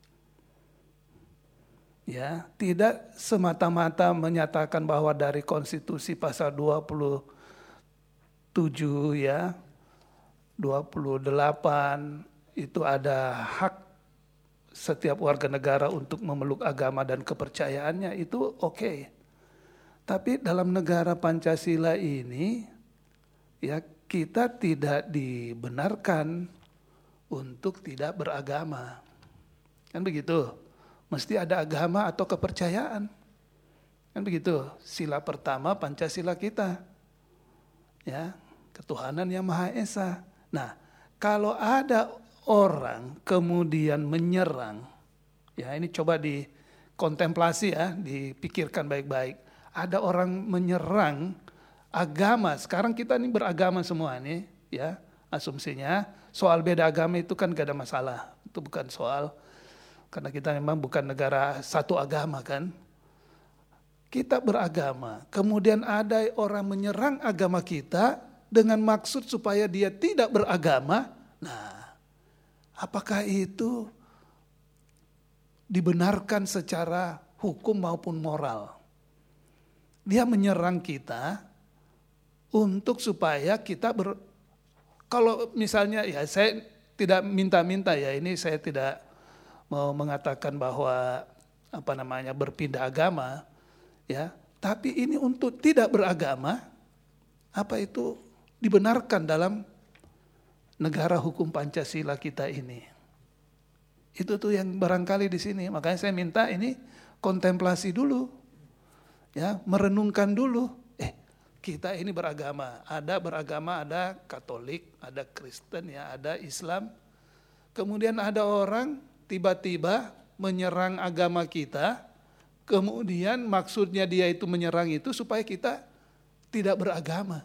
Ya, tidak semata-mata menyatakan bahwa dari konstitusi pasal dua puluh tujuh ya dua puluh delapan itu ada hak setiap warga negara untuk memeluk agama dan kepercayaannya, itu oke. Okay. Tapi dalam negara Pancasila ini ya kita tidak dibenarkan untuk tidak beragama. Kan begitu? Mesti ada agama atau kepercayaan. Kan begitu? Sila pertama Pancasila kita. Ya, ketuhanan yang Maha Esa. Nah, kalau ada orang kemudian menyerang, ya ini coba dikontemplasi ya, dipikirkan baik-baik. Ada orang menyerang agama, sekarang kita ini beragama semua nih, ya asumsinya. Soal beda agama itu kan gak ada masalah, itu bukan soal, karena kita memang bukan negara satu agama kan. Kita beragama, kemudian ada orang menyerang agama kita, dengan maksud supaya dia tidak beragama. Nah, apakah itu dibenarkan secara hukum maupun moral? Dia menyerang kita untuk supaya kita ber... Kalau misalnya ya saya tidak minta-minta ya, ini saya tidak mau mengatakan bahwa apa namanya berpindah agama ya, tapi ini untuk tidak beragama, apa itu dibenarkan dalam negara hukum Pancasila kita ini. Itu tuh yang barangkali di sini. Makanya saya minta ini kontemplasi dulu. Ya, merenungkan dulu. Eh, kita ini beragama. Ada beragama, ada Katolik, ada Kristen, ya, ada Islam. Kemudian ada orang tiba-tiba menyerang agama kita. Kemudian maksudnya dia itu menyerang itu supaya kita tidak beragama.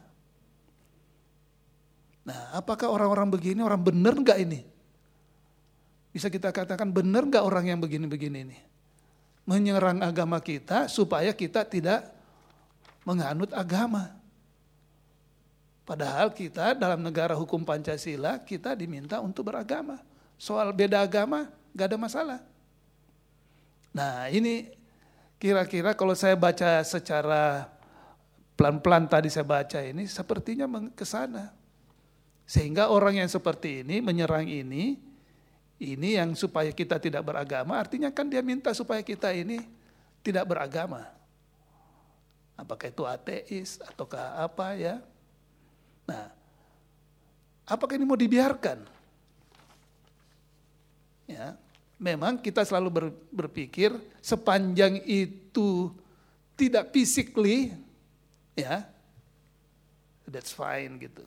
Nah, apakah orang-orang begini orang benar enggak ini? Bisa kita katakan benar enggak orang yang begini-begini ini? Menyerang agama kita supaya kita tidak menganut agama. Padahal kita dalam negara hukum Pancasila kita diminta untuk beragama. Soal beda agama enggak ada masalah. Nah, ini kira-kira kalau saya baca secara pelan-pelan tadi saya baca ini sepertinya ke sana. Sehingga orang yang seperti ini menyerang ini, ini yang supaya kita tidak beragama, artinya kan dia minta supaya kita ini tidak beragama. Apakah itu ateis ataukah apa ya? Nah, apakah ini mau dibiarkan? Ya, memang kita selalu ber, berpikir sepanjang itu tidak physically, ya, that's fine gitu.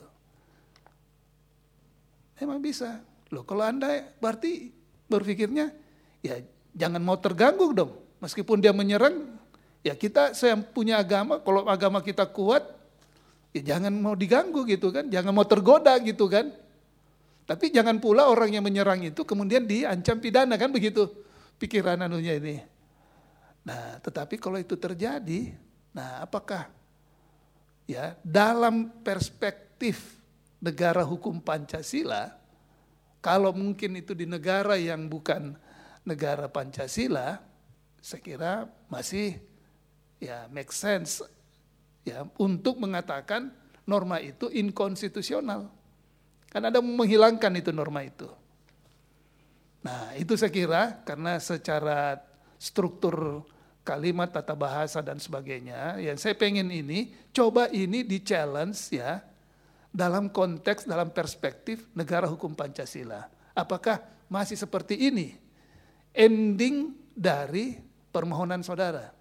Memang bisa. Loh, kalau Anda berarti berpikirnya, ya jangan mau terganggu dong. Meskipun dia menyerang, ya kita saya punya agama, kalau agama kita kuat, ya jangan mau diganggu gitu kan, jangan mau tergoda gitu kan. Tapi jangan pula orang yang menyerang itu kemudian diancam pidana kan begitu pikiran anunya ini. Nah, tetapi kalau itu terjadi, nah apakah ya dalam perspektif negara hukum Pancasila, kalau mungkin itu di negara yang bukan negara Pancasila, saya kira masih ya make sense ya untuk mengatakan norma itu inkonstitusional. Kan ada menghilangkan itu norma itu. Nah, itu saya kira karena secara struktur kalimat, tata bahasa dan sebagainya, yang saya pengen ini coba ini di challenge ya. Dalam konteks, dalam perspektif negara hukum Pancasila. Apakah masih seperti ini ending dari permohonan saudara?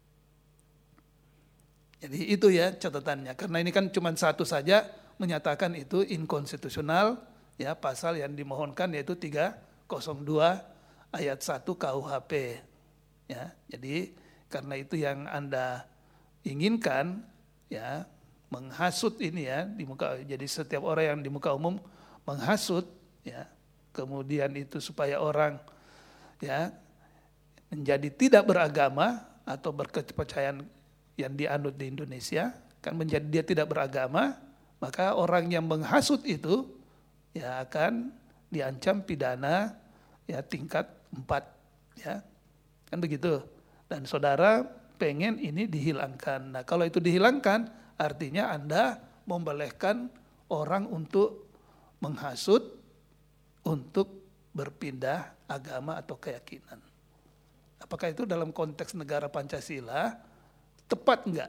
Jadi itu ya catatannya. Karena ini kan cuma satu saja menyatakan itu inkonstitusional, ya pasal yang dimohonkan yaitu tiga nol dua ayat satu K U H P. Ya, jadi karena itu yang Anda inginkan, ya, menghasut ini ya di muka, jadi setiap orang yang di muka umum menghasut ya, kemudian itu supaya orang ya menjadi tidak beragama atau berkepercayaan yang dianut di Indonesia kan menjadi dia tidak beragama, maka orang yang menghasut itu ya akan diancam pidana ya tingkat empat ya kan begitu, dan saudara pengen ini dihilangkan. Nah kalau itu dihilangkan artinya Anda membolehkan orang untuk menghasut, untuk berpindah agama atau keyakinan. Apakah itu dalam konteks negara Pancasila tepat enggak?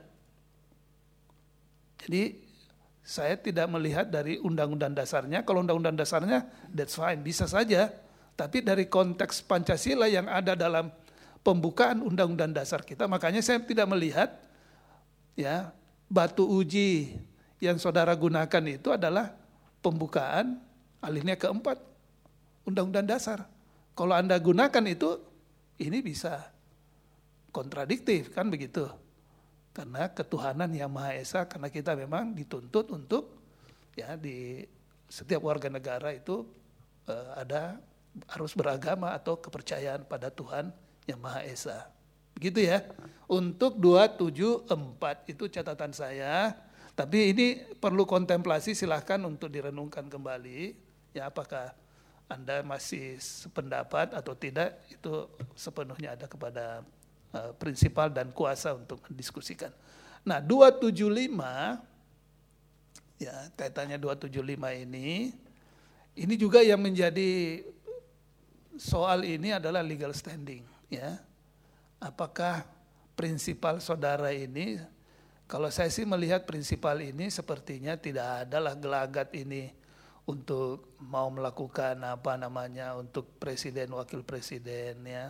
Jadi saya tidak melihat dari undang-undang dasarnya. Kalau undang-undang dasarnya that's fine, bisa saja. Tapi dari konteks Pancasila yang ada dalam pembukaan undang-undang dasar kita, makanya saya tidak melihat ya batu uji yang saudara gunakan itu adalah pembukaan alinea keempat Undang-Undang Dasar. Kalau Anda gunakan itu, ini bisa kontradiktif kan begitu. Karena ketuhanan yang Maha Esa, karena kita memang dituntut untuk ya di setiap warga negara itu eh, ada harus beragama atau kepercayaan pada Tuhan yang Maha Esa. Begitu ya. Untuk dua tujuh empat itu catatan saya. Tapi ini perlu kontemplasi, silahkan untuk direnungkan kembali. Ya apakah Anda masih sependapat atau tidak, itu sepenuhnya ada kepada uh, prinsipal dan kuasa untuk mendiskusikan. Nah dua tujuh lima, ya kaitannya dua tujuh lima ini, ini juga yang menjadi soal ini adalah legal standing. Ya. Apakah prinsipal saudara ini, kalau saya sih melihat prinsipal ini sepertinya tidak adalah gelagat ini untuk mau melakukan apa namanya untuk presiden, wakil presiden ya.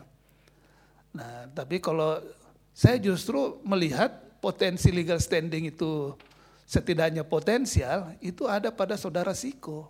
Nah, tapi kalau saya justru melihat potensi legal standing itu setidaknya potensial itu ada pada saudara Siko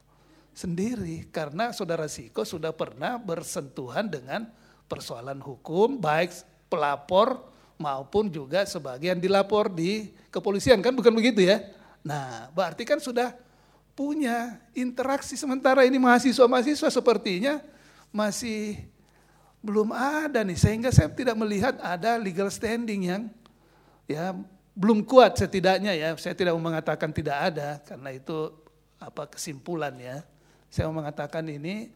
sendiri, karena saudara Siko sudah pernah bersentuhan dengan persoalan hukum baik pelapor maupun juga sebagian dilapor di kepolisian, kan bukan begitu ya? Nah, berarti kan sudah punya interaksi, sementara ini mahasiswa-mahasiswa sepertinya masih belum ada nih, sehingga saya tidak melihat ada legal standing yang ya belum kuat setidaknya ya. Saya tidak mau mengatakan tidak ada karena itu apa kesimpulan ya. Saya mau mengatakan ini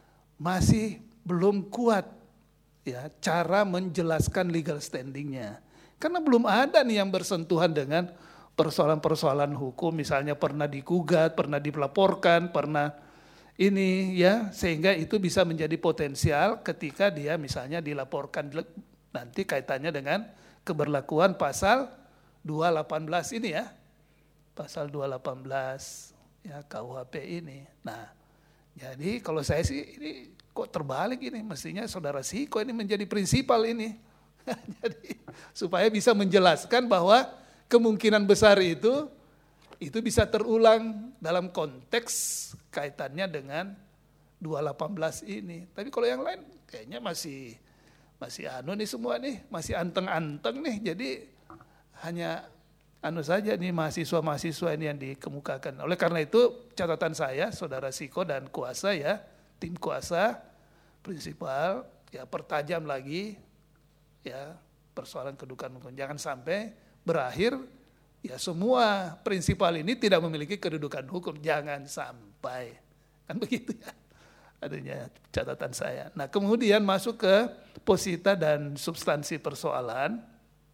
masih belum kuat ya cara menjelaskan legal standingnya. Karena belum ada nih yang bersentuhan dengan persoalan-persoalan hukum, misalnya pernah digugat, pernah dilaporkan, pernah ini ya, sehingga itu bisa menjadi potensial ketika dia misalnya dilaporkan nanti kaitannya dengan keberlakuan pasal dua delapan belas ini ya, pasal dua delapan belas ya K U H P ini. Nah, jadi kalau saya sih ini kok terbalik ini, mestinya saudara Siko ini menjadi prinsipal ini, jadi supaya bisa menjelaskan bahwa kemungkinan besar itu itu bisa terulang dalam konteks kaitannya dengan dua delapan belas ini. Tapi kalau yang lain kayaknya masih masih anu nih semua nih, masih anteng-anteng nih. Jadi hanya anu saja nih mahasiswa-mahasiswa ini yang dikemukakan. Oleh karena itu catatan saya, saudara Siko dan kuasa ya, tim kuasa, prinsipal, ya pertajam lagi ya persoalan kedudukan hukum. Jangan sampai berakhir ya semua prinsipal ini tidak memiliki kedudukan hukum, jangan sampai, kan begitu ya adanya catatan saya. Nah kemudian masuk ke posita dan substansi persoalan.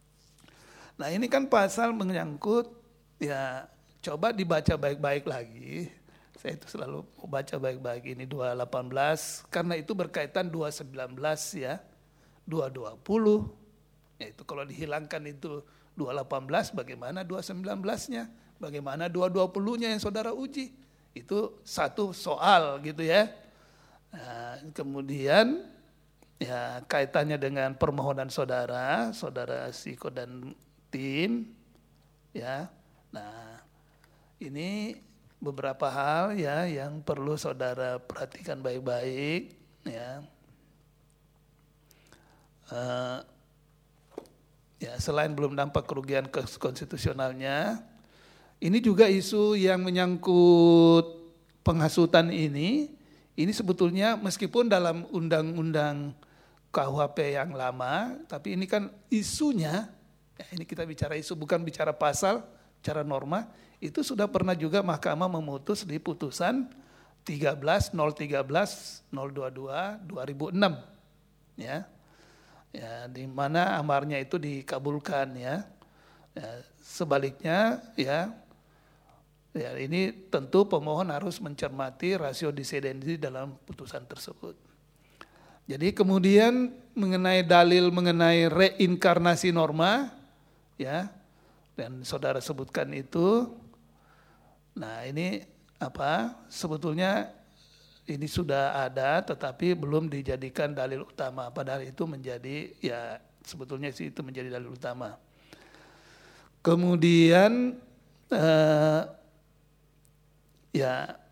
Nah ini kan pasal menyangkut ya coba dibaca baik-baik lagi, saya itu selalu baca baik-baik ini dua delapan belas karena itu berkaitan dua sembilan belas ya, dua dua puluh, ya itu kalau dihilangkan itu dua delapan belas, bagaimana dua sembilan belas-nya? Bagaimana dua dua puluh-nya yang saudara uji? Itu satu soal gitu ya. Nah, kemudian ya kaitannya dengan permohonan saudara, saudara Siko dan tim ya. Nah, ini beberapa hal ya yang perlu saudara perhatikan baik-baik ya. Uh, Ya, selain belum nampak kerugian konstitusionalnya, ini juga isu yang menyangkut penghasutan ini, ini sebetulnya meskipun dalam undang-undang K U H P yang lama, tapi ini kan isunya, ya ini kita bicara isu bukan bicara pasal, bicara norma, itu sudah pernah juga Mahkamah memutus di putusan tiga belas nol tiga belas nol dua dua dua ribu enam ya. Ya, di mana amarnya itu dikabulkan ya. Ya sebaliknya ya, ya ini tentu pemohon harus mencermati rasio disidensi dalam putusan tersebut. Jadi kemudian mengenai dalil mengenai reinkarnasi norma ya, dan saudara sebutkan itu. Nah ini apa sebetulnya ini sudah ada tetapi belum dijadikan dalil utama, padahal itu menjadi ya sebetulnya sih itu menjadi dalil utama. Kemudian eh, ya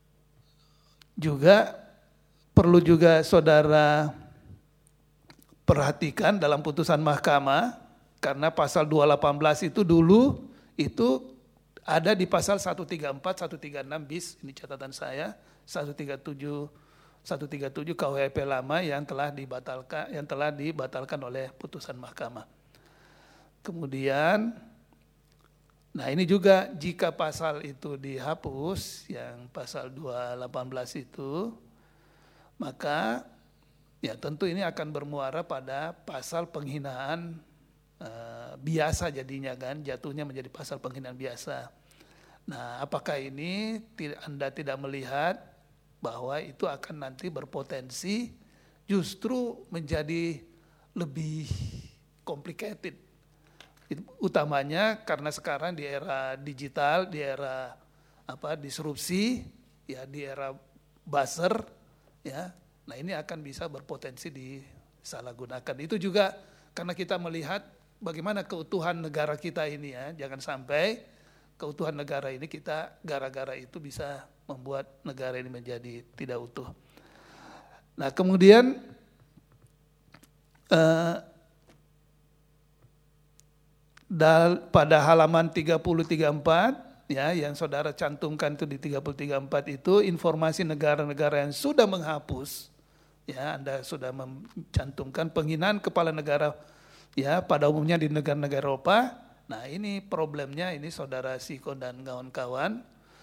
juga perlu juga saudara perhatikan dalam putusan mahkamah karena pasal dua delapan belas itu dulu itu ada di pasal seratus tiga puluh empat, seratus tiga puluh enam bis, ini catatan saya, seratus tiga puluh tujuh, seratus tiga puluh tujuh K U H P lama yang telah dibatalkan yang telah dibatalkan oleh putusan mahkamah. Kemudian nah ini juga jika pasal itu dihapus yang pasal dua delapan belas itu, maka ya tentu ini akan bermuara pada pasal penghinaan Uh, biasa jadinya kan, jatuhnya menjadi pasal penghinaan biasa. Nah apakah ini Anda tidak melihat bahwa itu akan nanti berpotensi justru menjadi lebih complicated, utamanya karena sekarang di era digital, di era apa disrupsi ya di era buzzer, ya. Nah ini akan bisa berpotensi disalahgunakan. Itu juga karena kita melihat bagaimana keutuhan negara kita ini ya, jangan sampai keutuhan negara ini kita gara-gara itu bisa membuat negara ini menjadi tidak utuh. Nah kemudian eh, dal, pada halaman tiga puluh tiga puluh empat ya yang saudara cantumkan itu di tiga puluh tiga puluh empat itu informasi negara-negara yang sudah menghapus, ya Anda sudah mencantumkan penghinaan kepala negara ya pada umumnya di negara-negara Eropa. Nah ini problemnya ini saudara Siko dan kawan-kawan,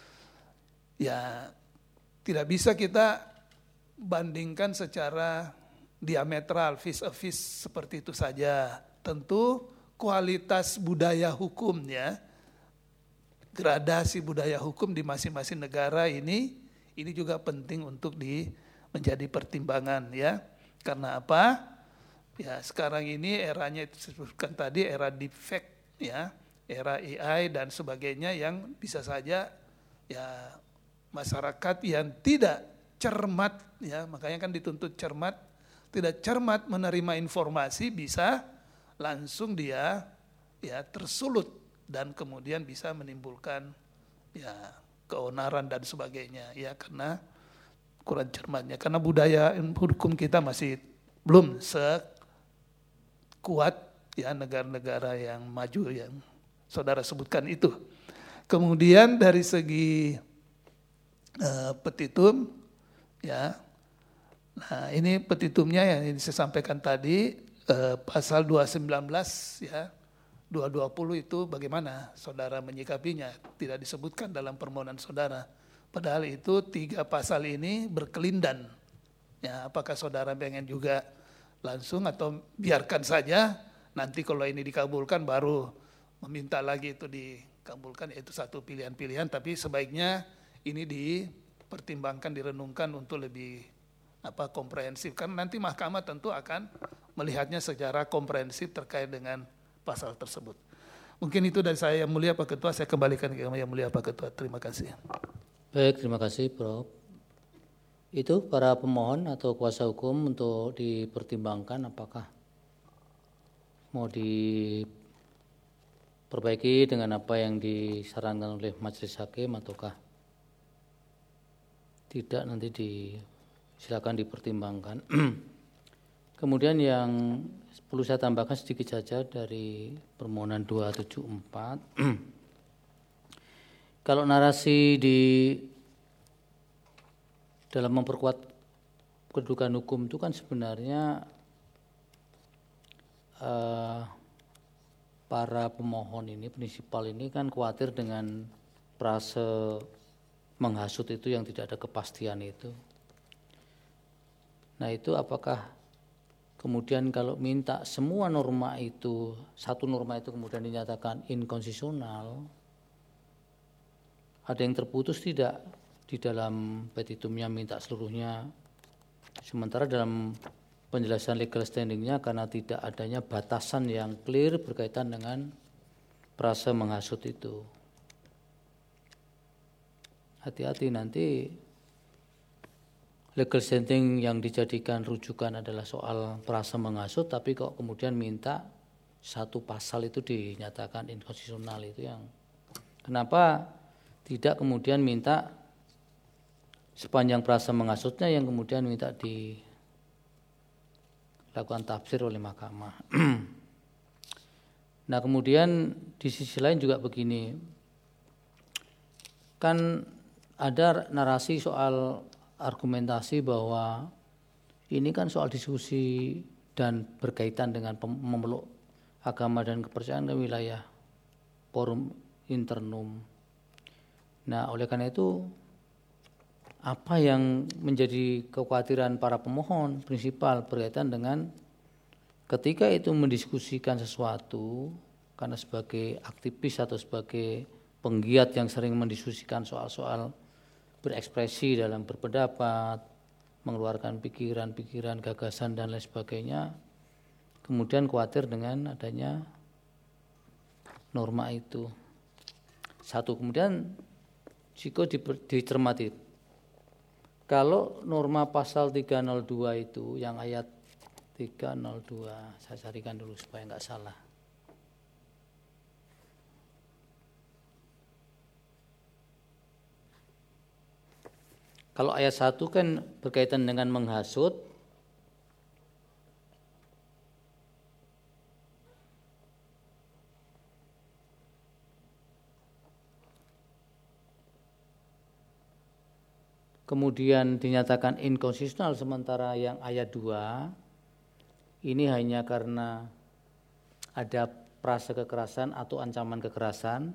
ya tidak bisa kita bandingkan secara diametral, vis a vis seperti itu saja. Tentu kualitas budaya hukumnya, gradasi budaya hukum di masing-masing negara ini, ini juga penting untuk di, menjadi pertimbangan ya. Karena apa? Ya sekarang ini eranya itu disebutkan tadi era deepfake ya, era A I dan sebagainya yang bisa saja ya masyarakat yang tidak cermat ya, makanya kan dituntut cermat, tidak cermat menerima informasi bisa langsung dia ya tersulut dan kemudian bisa menimbulkan ya keonaran dan sebagainya ya karena kurang cermatnya, karena budaya hukum kita masih belum sekuat ya negara-negara yang maju yang saudara sebutkan itu. Kemudian dari segi uh, petitum ya, nah ini petitumnya yang ini saya sampaikan tadi uh, pasal dua sembilan belas ya dua dua puluh itu bagaimana saudara menyikapinya, tidak disebutkan dalam permohonan saudara. Padahal itu tiga pasal ini berkelindan. Ya, apakah saudara pengen juga langsung atau biarkan saja, nanti kalau ini dikabulkan baru meminta lagi itu dikabulkan, yaitu satu pilihan-pilihan, tapi sebaiknya ini dipertimbangkan, direnungkan untuk lebih apa komprehensif. Karena nanti mahkamah tentu akan melihatnya secara komprehensif terkait dengan pasal tersebut. Mungkin itu dari saya yang mulia Pak Ketua, saya kembalikan ke yang mulia Pak Ketua. Terima kasih. Baik, terima kasih Prof. Itu para pemohon atau kuasa hukum untuk dipertimbangkan apakah mau diperbaiki dengan apa yang disarankan oleh majelis hakim ataukah tidak, nanti di, silakan dipertimbangkan. Kemudian yang perlu saya tambahkan sedikit saja dari permohonan dua tujuh empat. Kalau narasi di dalam memperkuat kedudukan hukum itu kan sebenarnya eh, para pemohon ini, prinsipal ini kan khawatir dengan frase menghasut itu yang tidak ada kepastian itu. Nah itu apakah kemudian kalau minta semua norma itu, satu norma itu kemudian dinyatakan inkonstitusional, ada yang terputus tidak di dalam petitumnya minta seluruhnya, sementara dalam penjelasan legal standingnya karena tidak adanya batasan yang clear berkaitan dengan frase menghasut itu. Hati-hati nanti legal standing yang dijadikan rujukan adalah soal frase menghasut, tapi kok kemudian minta satu pasal itu dinyatakan inkonstitusional, itu yang kenapa tidak kemudian minta sepanjang frase menghasutnya yang kemudian minta dilakukan tafsir oleh mahkamah. Nah kemudian di sisi lain juga begini, kan ada narasi soal argumentasi bahwa ini kan soal diskusi dan berkaitan dengan memeluk agama dan kepercayaan ke wilayah forum internum. Nah oleh karena itu apa yang menjadi kekhawatiran para pemohon prinsipal berkaitan dengan ketika itu mendiskusikan sesuatu, karena sebagai aktivis atau sebagai penggiat yang sering mendiskusikan soal-soal berekspresi dalam berpendapat, mengeluarkan pikiran-pikiran, gagasan dan lain sebagainya, kemudian khawatir dengan adanya norma itu. Satu, kemudian jika dicermati Kalau norma pasal tiga nol dua itu yang ayat tiga nol dua, saya carikan dulu supaya nggak salah. Kalau ayat satu kan berkaitan dengan menghasut. Kemudian dinyatakan inkonstitusional, sementara yang ayat dua ini hanya karena ada prase kekerasan atau ancaman kekerasan.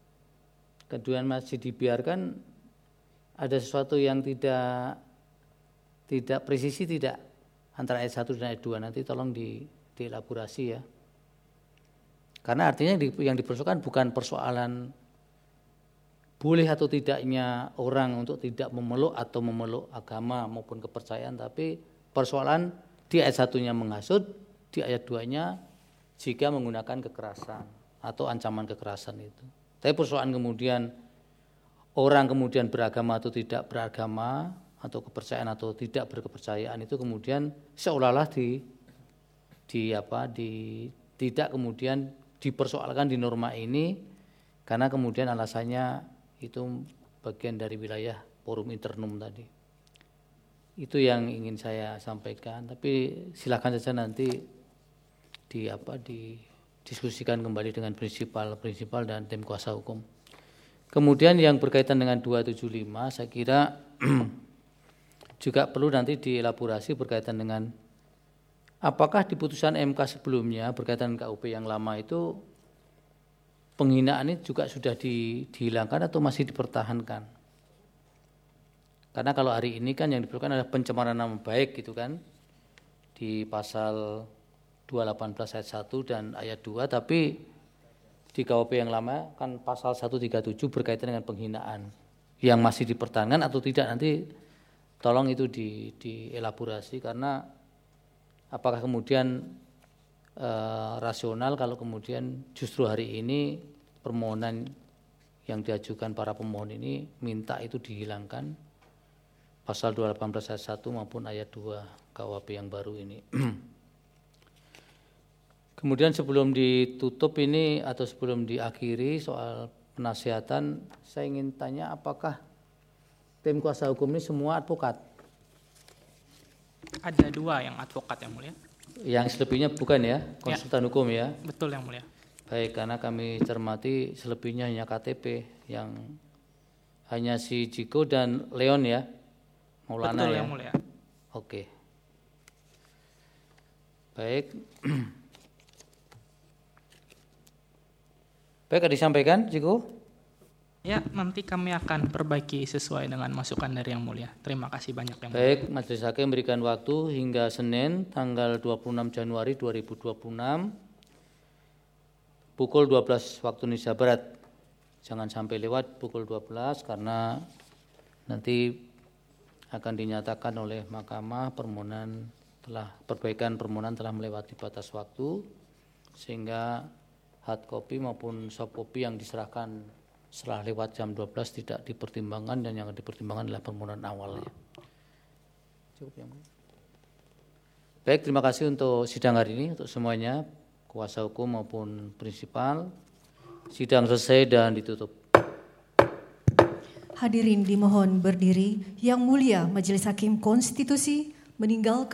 Kedua masih dibiarkan, ada sesuatu yang tidak tidak presisi tidak antara ayat satu dan ayat dua, nanti tolong di dielaborasi ya. Karena artinya yang dipersoalkan bukan persoalan boleh atau tidaknya orang untuk tidak memeluk atau memeluk agama maupun kepercayaan, tapi persoalan di ayat satunya menghasut, di ayat duanya jika menggunakan kekerasan atau ancaman kekerasan itu. Tapi persoalan kemudian orang kemudian beragama atau tidak beragama, atau kepercayaan atau tidak berkepercayaan itu kemudian seolah-olah di di apa di tidak kemudian dipersoalkan di norma ini, karena kemudian alasannya itu bagian dari wilayah forum internum tadi. Itu yang ingin saya sampaikan, tapi silakan saja nanti di apa didiskusikan kembali dengan prinsipal-prinsipal dan tim kuasa hukum. Kemudian yang berkaitan dengan dua tujuh lima, saya kira juga perlu nanti dielaborasi berkaitan dengan apakah di putusan M K sebelumnya berkaitan dengan K U P yang lama itu penghinaan ini juga sudah di, dihilangkan atau masih dipertahankan. Karena kalau hari ini kan yang diperlukan adalah pencemaran nama baik gitu kan, di pasal dua delapan belas ayat satu dan ayat dua, tapi di K U P yang lama kan pasal seratus tiga puluh tujuh berkaitan dengan penghinaan yang masih dipertahankan atau tidak, nanti tolong itu di, dielaborasi, karena apakah kemudian e, rasional kalau kemudian justru hari ini permohonan yang diajukan para pemohon ini minta itu dihilangkan pasal dua delapan belas ayat satu maupun ayat dua K U H P yang baru ini. Kemudian sebelum ditutup ini atau sebelum diakhiri soal penasihatan, saya ingin tanya apakah tim kuasa hukum ini semua advokat? Ada dua yang advokat yang mulia. Yang selebihnya bukan ya, konsultan ya, hukum ya? Betul yang mulia. Baik, karena kami cermati selebihnya hanya K T P yang hanya si Jiko dan Leon ya, Maulana. Betul ya? yang mulia. Oke. Baik. Baik, disampaikan Jiko? Ya, nanti kami akan perbaiki sesuai dengan masukan dari yang mulia. Terima kasih banyak yang mulia. Baik, Majelis Hakim memberikan waktu hingga Senin tanggal dua puluh enam Januari dua ribu dua puluh enam pukul dua belas waktu Indonesia Barat. Jangan sampai lewat pukul dua belas karena nanti akan dinyatakan oleh Mahkamah permohonan telah perbaikan permohonan telah melewati batas waktu, sehingga hard copy maupun soft copy yang diserahkan setelah lewat jam dua belas tidak dipertimbangkan, dan yang dipertimbangkan adalah permohonan awalnya. Cukup ya. Baik, terima kasih untuk sidang hari ini untuk semuanya, kuasa hukum maupun prinsipal. Sidang selesai dan ditutup. Hadirin dimohon berdiri. Yang mulia Majelis Hakim Konstitusi meninggalkan